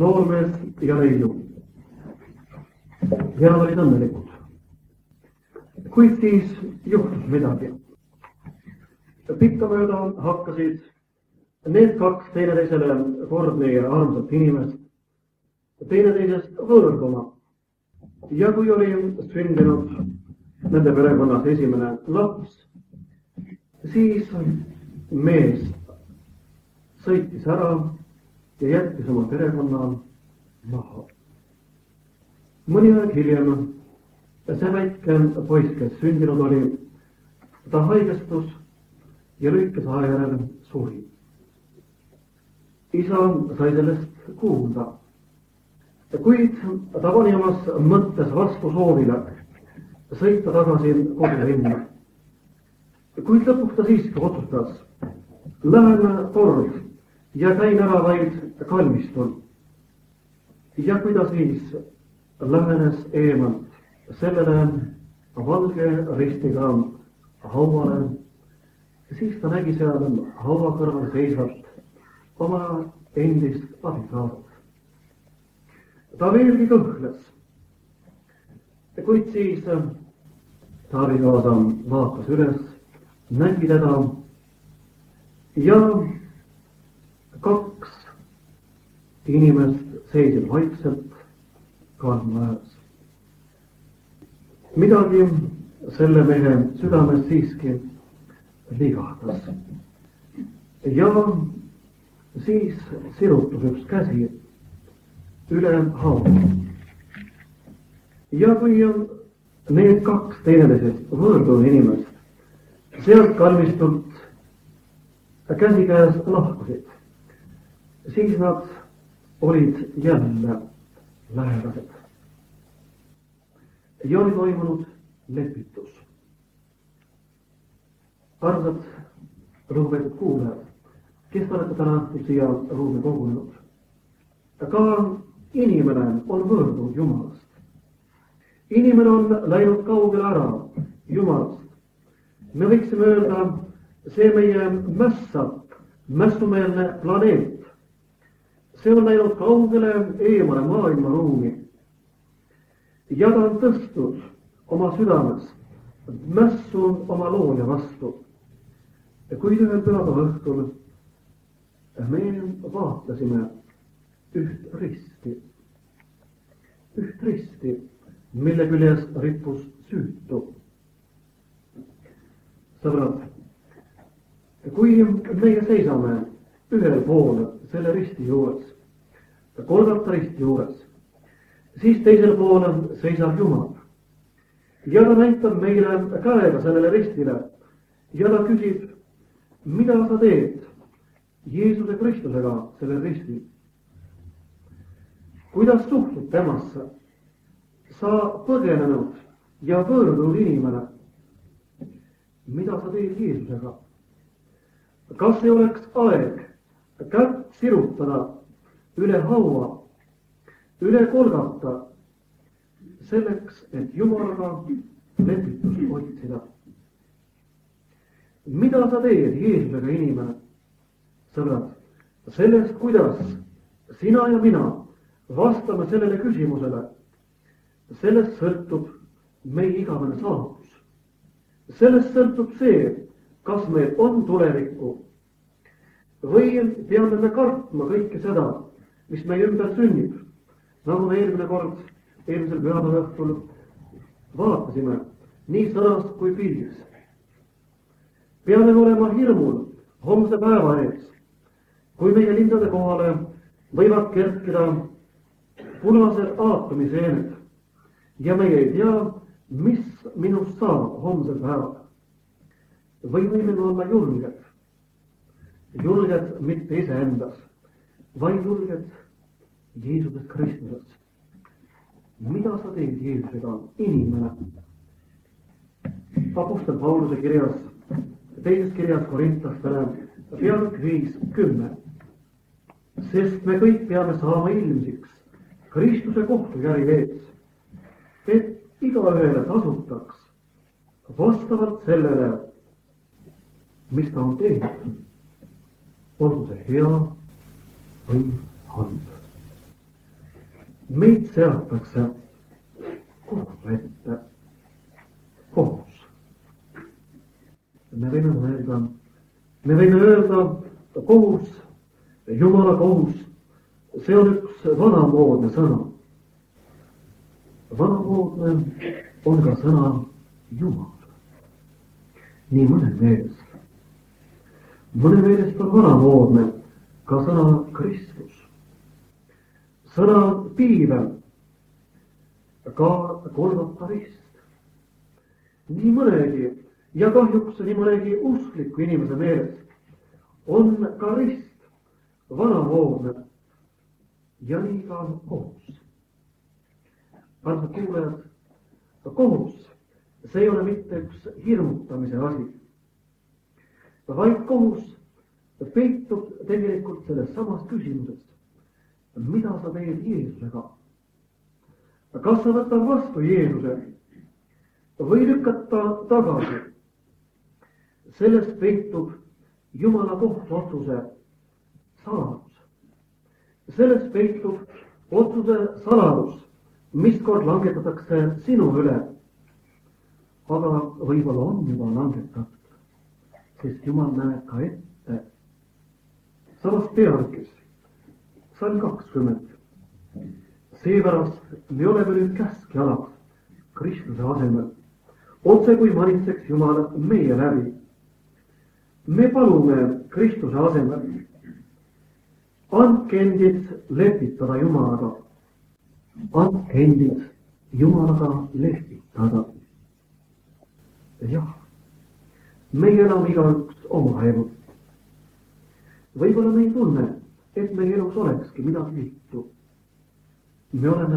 noormees ja neiu. Ja nad olid õnnelikud. Kuid siis juhtus midagi. Pikkamööda hakkasid need kaks teineteisele kordne ja armsat inimest teineteisest võõrduma. Ja kui oli sündinud nende perekonnas esimene laps, siis mees sõitis ära ja jättis oma perekonna maha. Mõni aeg hiljem see väike poiss, kes sündinud oli, ta haigestus ja lühikese aja järel suri. Isa sai sellest kuulda, kuid ta pani omas mõttes vastu soovile sõita tagasi kodu linna. Kuid lõpuks ta siiski otsustas, lähen kord ja käin ära vaid kalmistul. Ja kui ta siis lähenes eemalt sellele valge ristiga hauale, siis ta nägi seal haua kõrval seisvat oma endist abikaaset. Ta veelgi kõhkles, kuid siis ta abikaasa vaatas üles, nägi teda ja kaks inimest seisid vaikselt kalma ääres. Midagi selle mehe südames siiski ligahtas. Ja siis sirutus üks käsi üle haava. Ja kui need kaks teineteisest võõrdunud inimest sealt kalmistult käsikäes lahkusid, siis nad olid jälle lähedased. Ja oli toimunud lepitus. Armsad lugupeetud kuulajad, kes olete täna siia ruumi kogunenud. Ka inimene on võõrdunud Jumalast. Inimene on läinud kaugele ära Jumalast. Me võiksime öelda, see meie mässumeelne planeet. See on läinud kaugele eemale maailma ruumi. Ja ta on tõstnud oma südames, mässunud oma looja vastu. Kuid ühel pühapäeva õhtul me vaatasime üht risti, mille küljes rippus süütu. Sõbrad, kui meie seisame ühel pool selle risti juures, Golgota risti juures, siis teisel pool seisab Jumal. Ja ta näitab meile käega sellele ristile ja ta küsib, mida sa teed Jeesuse Kristusega sellel ristil? Kuidas suhtud temasse? Sa põgenenud ja võõrdunud inimene. Mida sa teed Jeesusega? Kas ei oleks aeg kätt sirutada üle haua, üle Golgota, selleks, et Jumalaga lepitust otsida? Mida sa teed Jeesusega inimene? Sõbrad, sellest, kuidas sina ja mina vastame sellele küsimusele, sellest sõltub meie igavene saatus. Sellest sõltub see, kas meil on tulevikku või peame me kartma kõike seda, mis meie ümber sünnib. Nagu me eelmisel pühapäeva õhtul vaatasime, nii sõnast kui pilvis. Peame olema hirmul homse päeva ees, kui meie linnade kohale võivad kerkida punased aatomiseened ja meie ei tea, mis minust saab homsel päeval. Või võime olla julged mitte iseendas, vaid julged Jeesuses Kristuses. Mida sa teed Jeesusega inimene? Apostel Pauluse kirjas, teises kirjas Korintlastele, peatükk 5:10. Sest me kõik peame saama ilmsiks Kristuse kohtujärg ees, et igaühele tasutaks vastavalt sellele, mis ta on teinud, olgu see hea või halb. meid seatakse kohtu ette. Kohus. Me võime öelda kohus, Jumala kohus, see on üks vanamoodne sõna. Vanamoodne on ka sõna Jumal. Nii mõne meelest. Mõne meelest on vanamoodne ka sõna Kristus. Sõna piibel, ka Golgota rist. Nii mõnegi ja kahjuks nii mõnegi uskliku inimese meelest on ka rist vanamoodne ja nii ka kohus. Armsad kuulajad, kohus, see ei ole mitte üks hirmutamise asi, vaid kohus peitub tegelikult selles samas küsimuses, mida sa teed Jeesusega. Kas sa võtad vastu Jeesuse või lükkad ta tagasi? Sellest peitub Jumala kohtuotsuse saladus. Sellest peitub otsuse saladus, mis kord langetatakse sinu üle, aga võib-olla on juba langetatud, sest Jumal näeb ka ette. Samas pealkis, Salm 20. Seepärast me oleme nüüd käskjalad Kristuse asemel, otse kui manitseks Jumal meie läbi. Me palume Kristuse asemel, andke endid lepitada Jumalaga. Andke endid Jumalaga lepitada. Jah, meie elame igaüks oma elu. Võib-olla me ei tunne, et meie elus olekski midagi vittu. Me oleme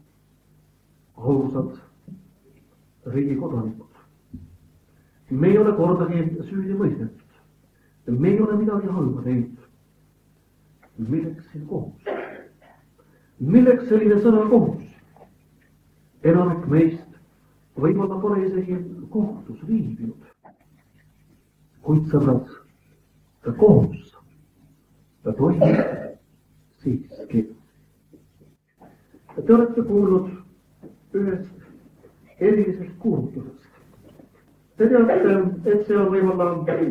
ausad riigi kodanikud. Me ei ole kordagi süüdi mõistetud. Me ei ole midagi halba teinud. Milleks siin kohus? Milleks selline sõna kohus? Enamik meist võib-olla pole isegi kohtus viibinud. Kuid sõbrad, kohus toimub siiski. Te olete kuulnud ühest erilisest kuulutusest. Te teate, et see on võib-olla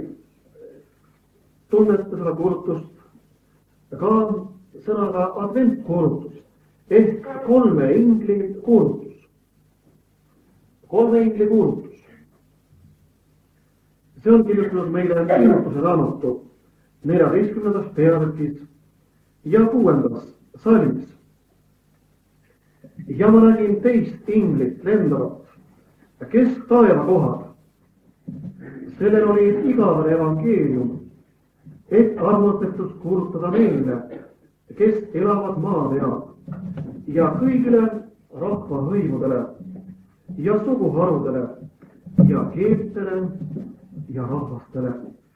tunnete seda kuulutust ka sõnaga adventkuulutus ehk 3 ingli kuulutus. 3 ingli kuulutus. See on kirjutanud meile Ilmutuse raamatu 14. peatükis ja 6. salmis. Ja ma nägin teist inglit lendavat kesktaeva kohal. Sellel oli igavene evangeelium, et armutetust kuulutada neile, kes elavad maa peal ja kõigile rahvahõimudele ja suguharudele ja keeltele ja rahvastele.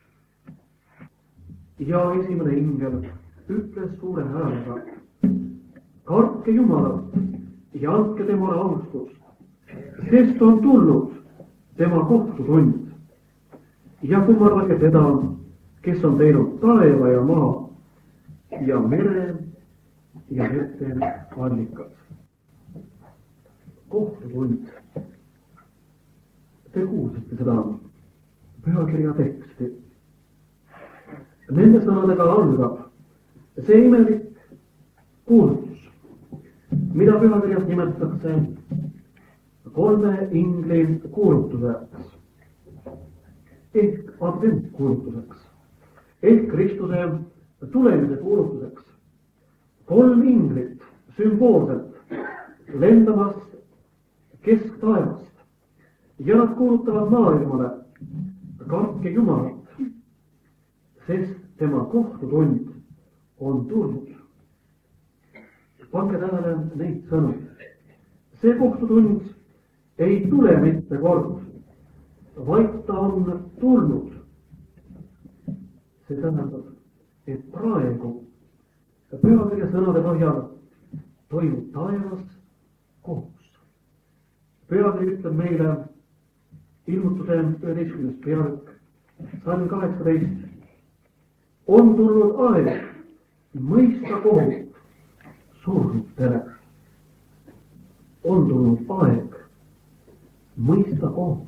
Ja esimene ingel ütles suure häälega, kartke Jumalat ja andke temale austust, sest on tulnud tema kohtutund ja kummardage teda, kes on teinud taeva ja maa ja mere ja vete allikad. Kohtutund. Te kuulsite seda pühakirja teksti. Nende sõnadega algab see imelik kuulutus, mida pühakirjas nimetatakse 3 ingli kuulutuseks ehk adventkuulutuseks ehk Kristuse tulemise kuulutuseks. 3 inglit sümboolselt lendamas kesktaevast ja nad kuulutavad maailmale, kartke Jumalat, sest tema kohtutund on tulnud. Pange tähele neid sõnu. See kohtutund ei tule mitte kord, vaid ta on tulnud. See tähendab, et praegu pühakirja sõnade põhjal toimub taevas kohus. Pühakiri ütleb meile Ilmutuse 11. peatükk, salm 18. On tulnud aeg mõista kohut surnutele on tulnud aeg mõista kohut.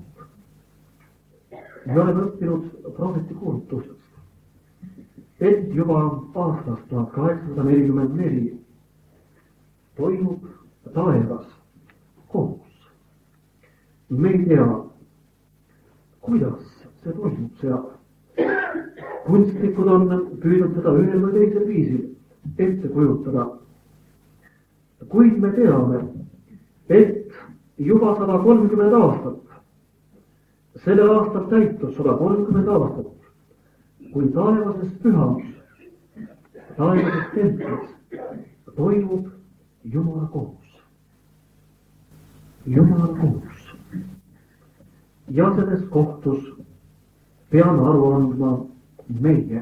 Me oleme õppinud prohveti kuulutusest, et juba aastast 1844 toimub taevas kohus. Me ei tea, kuidas see toimub seal. Kunstnikud on püüdnud seda ühel või teisel viisil ette kujutada. Kuid me teame, et juba 130 aastat, sellel aastal täitus 130 aastat, kui taevases pühamus, taevases templis toimub Jumala kohus. Jumala kohus. Ja selles kohtus peame aru andma meie.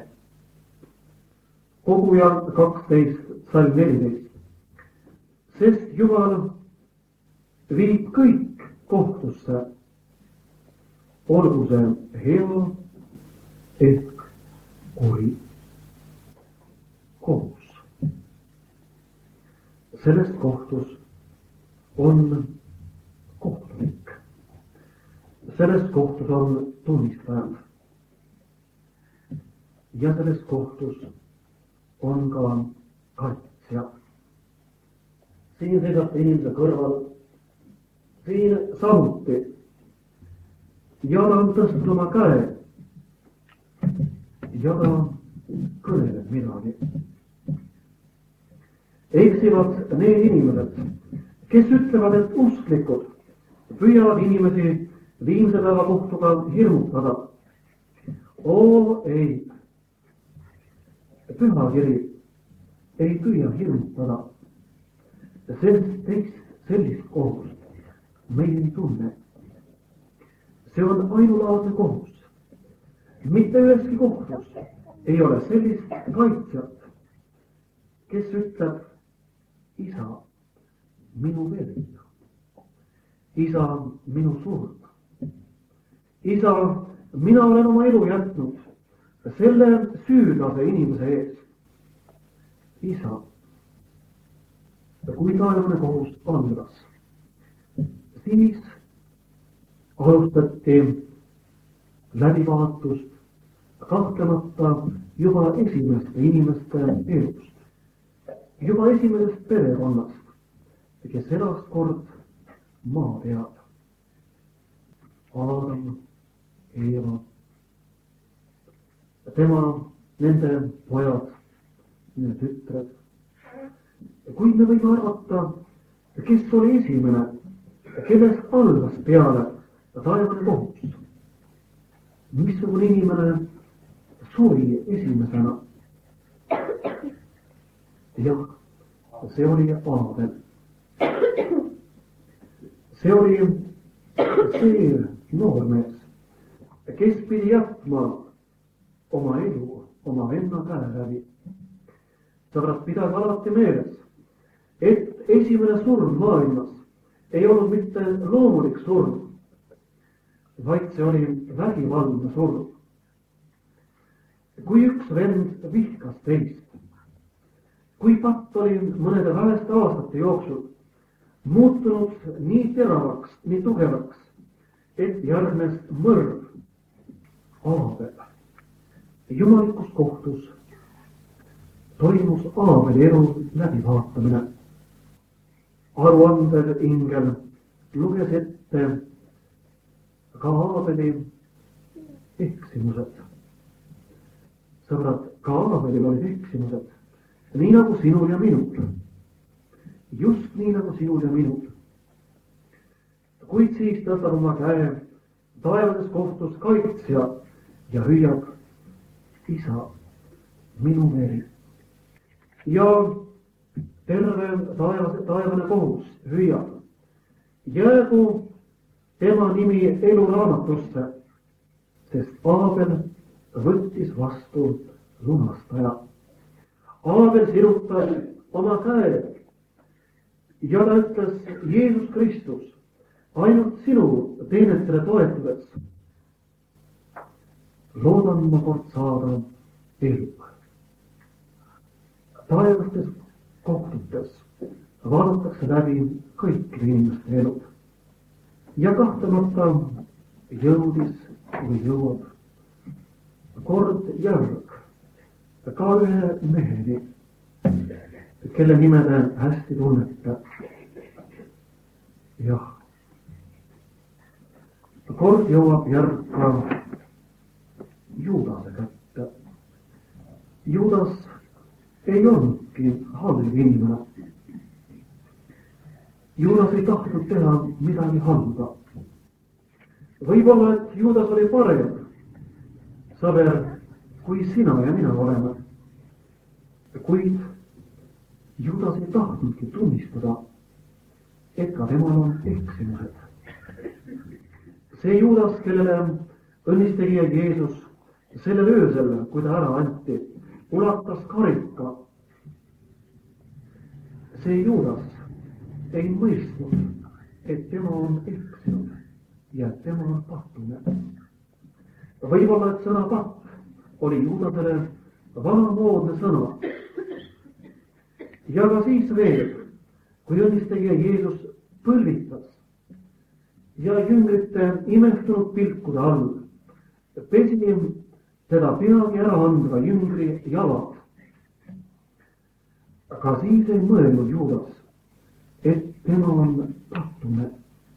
Koguja 12, salm 14. Sest Jumal viib kõik kohtusse, olgu see hea ehk kuri kohus. Selles kohtus on kohtunik. Selles kohtus on tunnistajad. Ja selles kohtus on ka kaitsja. Siin seisab inimese kõrval, siin samuti. Ja ta on tõstnud oma käe. Ja ta kõneleb midagi. Eksivad need inimesed, kes ütlevad, et usklikud püüavad inimesi viimse päeva kohtuga hirmutada. Oo ei, pühakiri ei püüa hirmutada, sest teist sellist kohust meil ei tunne. See on ainulaadne kohus. Mitte üheski kohtus ei ole sellist kaitsjat, kes ütleb, isa, minu veri, isa, minu surm. Isa, mina olen oma elu jätnud selle süüdlase inimese ees. Isa, kui taevane kohus algas, siis alustati läbivaatust kahtlemata juba esimeste inimeste elust, juba esimesest perekonnast, kes elas kord maa peal. Aadam, Eeva, tema, nende pojad, nende tütred. Kuid me võime arvata, kes oli esimene, kellest algas peale taevane kohus. Missugune inimene suri esimesena? Jah, see oli Aabel. See oli see noormees, kes pidi jätma oma elu oma venna käe läbi. Sõbrad, pidage alati meeles, et esimene surm maailmas ei olnud mitte loomulik surm, vaid see oli vägivaldne surm. Kui üks vend vihkas teist, kui patt oli mõnede väheste aastate jooksul muutunud nii teravaks, nii tugevaks, et järgnes mõrv, Aabel. Jumalikus kohtus toimus Aabeli elu läbivaatamine. Aruandel ingel luges ette ka Aabeli eksimused. Sõbrad, ka Aabelil olid eksimused, nii nagu sinul ja minul. Just nii nagu sinul ja minul. Kuid siis tõstab oma käe taevases kohtus kaitsja ja hüüab, isa, minu veri. Ja terve taevane kohus hüüab, jäägu tema nimi eluraamatusse, sest Aabel võttis vastu lunastaja. Aabel sirutas oma käe ja ta ütles, Jeesus Kristus, ainult sinu teenetele toetudes loodan ma kord saada elu. Taevastes kohtutes vaadatakse läbi kõikide inimeste elu. Ja kahtlemata jõudis või jõuab kord järg ka ühe meheni, kelle nime te hästi tunnete. Jah, kord jõuab järg ka Juudase kätte. Juudas ei olnudki halb inimene. Juudas ei tahtnud teha midagi halba. Võib-olla, et Juudas oli parem sõber, kui sina ja mina oleme. Kuid Juudas ei tahtnudki tunnistada, et ka temal on eksimused. See Juudas, kellele õnnistegija Jeesus sellel öösel, kui ta ära anti, ulatas karika. See Juudas ei mõistnud, et tema on eksinud ja et tema on patune. Võib-olla, et sõna patt oli Juudasele vanamoodne sõna. Ja ka siis veel, kui õnnistegija Jeesus põlvitas ja jüngrite imehtunud pilkude all pesi teda peagi ära andva jüngri jalad. Aga siis ei mõelnud Juudas, et tema on patune.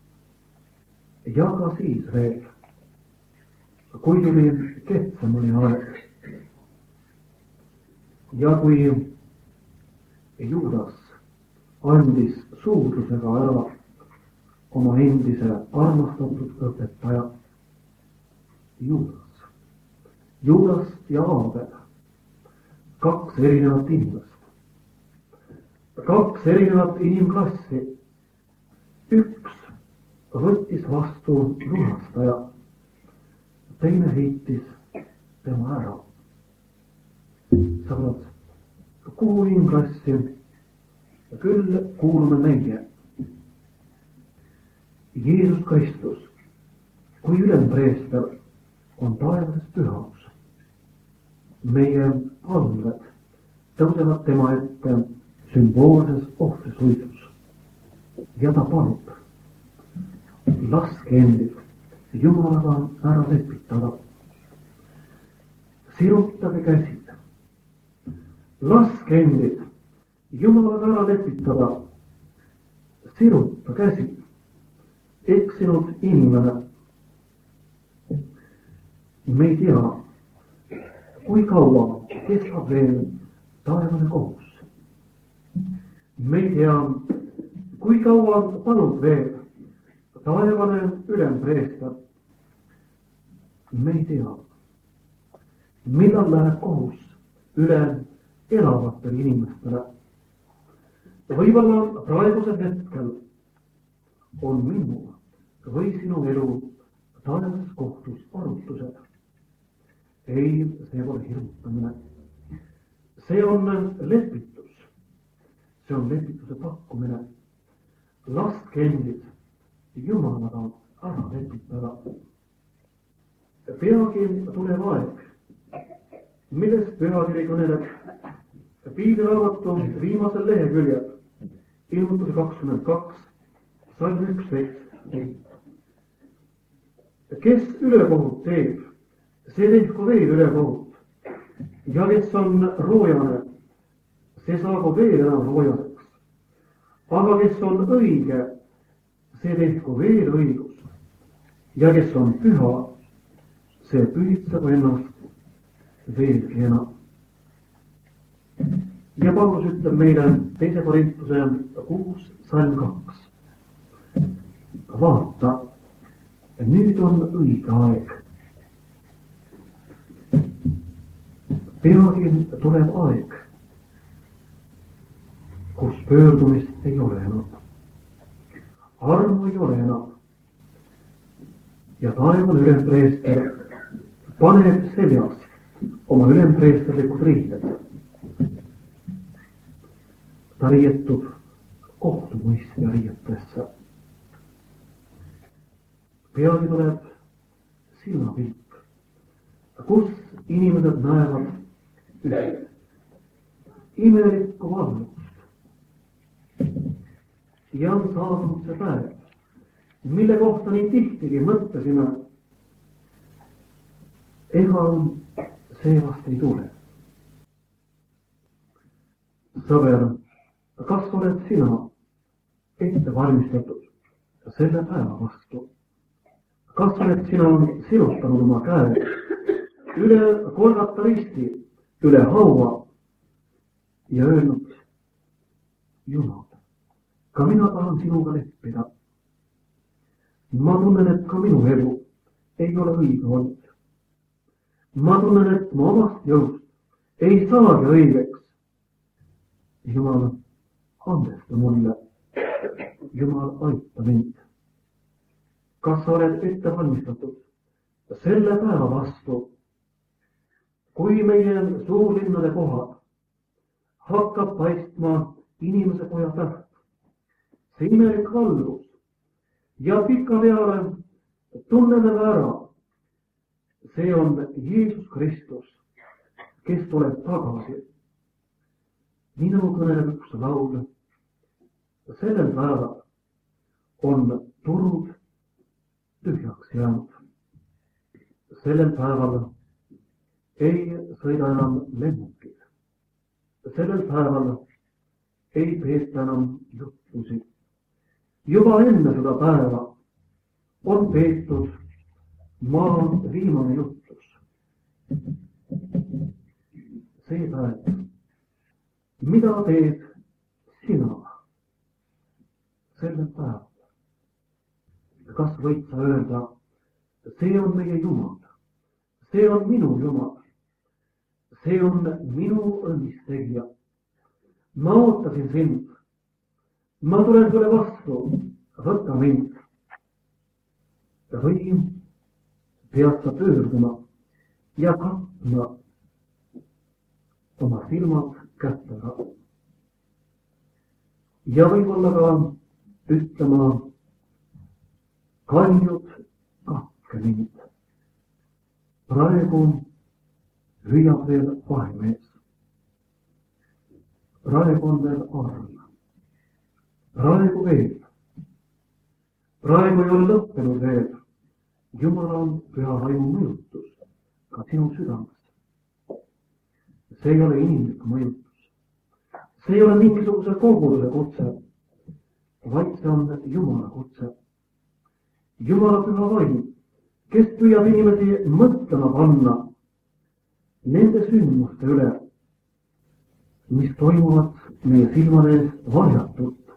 Ja ka siis veel, kui tuli Getsemani aeg ja kui Juudas andis suudlusega ära oma endise armastatud õpetaja Juudas ja Aabel, kaks erinevat inimest, kaks erinevat inimklassi. Üks võttis vastu lunastaja, teine heitis tema ära. Sõbrad, kuhu inimklassi küll kuulume meie? Jeesus Kristus, kui ülempreester, on taevades pühaus. Meie palved tõusevad tema ette sümboolses ohvrisuidus. Ja ta palub, laske endid Jumalaga ära lepitada. Sirutage käsid. Laske endid Jumalaga ära lepitada. Siruta käsid. Eksinud inimene. Me ei tea, kui kaua kestab veel taevane kohus. Me ei tea, kui kaua palub veel taevane ülempreester. Me ei tea, millal läheb kohus üle elavatele inimestele. Võib-olla praegusel hetkel on minu või sinu elu taevases kohtus arutused. Ei, see pole hirmutamine. See on lepitus. See on lepituse pakkumine. Laske endid Jumalaga ära lepitada. Peagi tuleb aeg, millest pühakiri kõneleb Piibliraamatu viimasel leheküljel, ilmutuse 22, salm 11. Kes ülekohut teeb, see tehku veel ülekohut. Ja kes on roojane, see saagu veel enam roojaseks. Aga kes on õige, see tehku veel õigus. Ja kes on püha, see pühitseb ennast veelgi enam. Ja Paulus ütleb meile 2. Korintuse 6, salm 2. Vaata, nüüd on õige aeg. Peagi tuleb aeg, kus pöördumist ei ole enam. Armu ei ole enam. Ja taevane ülempreester paneb seljas oma ülempreesterlikud riided. Ta riietub kohtumõistja riietesse. Peagi tuleb silmapilk, kus inimesed näevad üht imelikku valgust. ja on saabunud see päev, mille kohta nii tihtigi mõtlesime, ega see vast ei tule. Sõber, kas oled sina ette valmistatud selle päeva vastu? Kas oled sina silutanud oma käed üle Golgata risti, üle haua ja öelnud, Jumal, ka mina tahan sinuga leppida. Ma tunnen, et ka minu elu ei ole õige olnud. Ma tunnen, et ma omast jõust ei saagi õigeks. Jumal, andesta mulle. Jumal, aita mind. Kas sa oled ette valmistatud selle päeva vastu, kui meie suurlinnade kohad hakkab paistma inimese poja täht, see imelik valgus ja pikapeale tunneme ära, see on Jeesus Kristus, kes tuleb tagasi. Nii nagu kõneleb üks laul, sellel päeval on turud tühjaks jäänud. Sellel päeval ei sõida enam lennukid. Sellel päeval ei peeta enam jutlusi. Juba enne seda päeva on peetud maa viimane jutlus. See päev, mida teed sina sellel päeval? Kas võid sa öelda, see on meie Jumal, see on minu Jumal, see on minu õnnistegija. Ma ootasin sind, ma tulen sulle vastu, võta mind. Või pead sa pöörduma ja katma oma silmad kättega. Ja võib-olla ka ütlema, kaljud katke mind. Praegu hüüab veel vahemees. Praegu on veel arm. Praegu veel. Praegu ei ole lõppenud veel. Jumala on püha vaimu mõjutus ka sinu südames. See ei ole inimlik mõjutus. See ei ole mingisuguse koguduse kutse, vaid see on Jumala kutse. Jumala püha vaim, kes püüab inimesi mõtlema panna nende sündmuste üle, mis toimuvad meie silmade ees varjatult.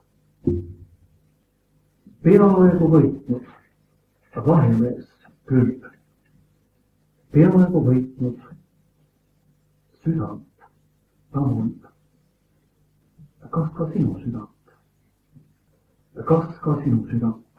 Peaaegu võitnud vahemees küll. Peaaegu võitnud südant ta mul. Kas ka sinu südant? Kas ka sinu südant?